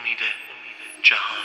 امید جهان.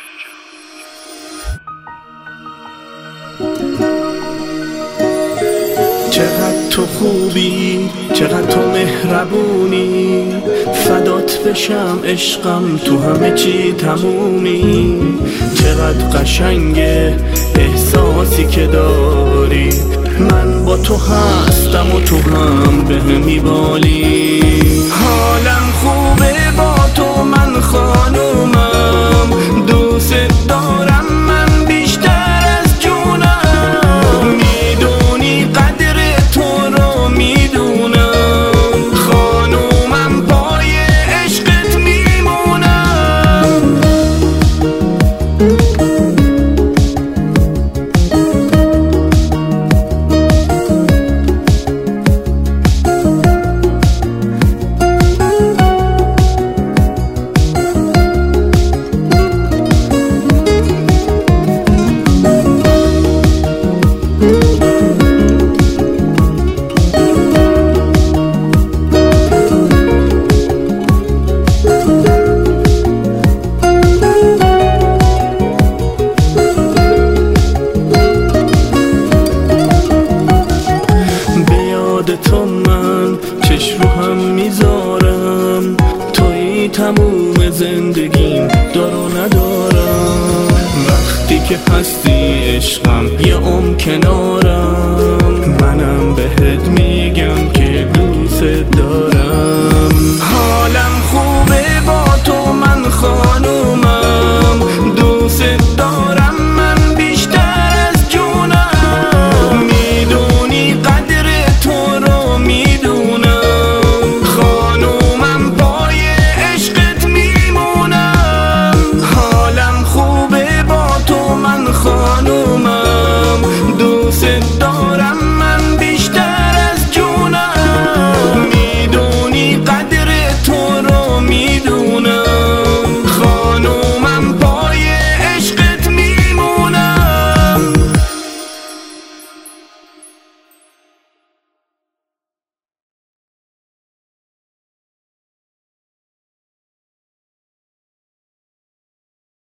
چقدر تو خوبی، چقدر تو مهربونی، فدات بشم عشقم، تو همه چی تمومی. چقدر قشنگه احساسی که داری، من با تو هستم و تو هم به هم میبالی. حالم خوبه با تو، من خانومم، دوست دارم من بیشتر از جونم. میدونی قدر تو رو میدونم، خانومم پای عشقت میمونم. تو من چش رو هم میذارم، توی تموم زندگیم دار و ندارم. وقتی که هستی عشقم یه کنارم، منم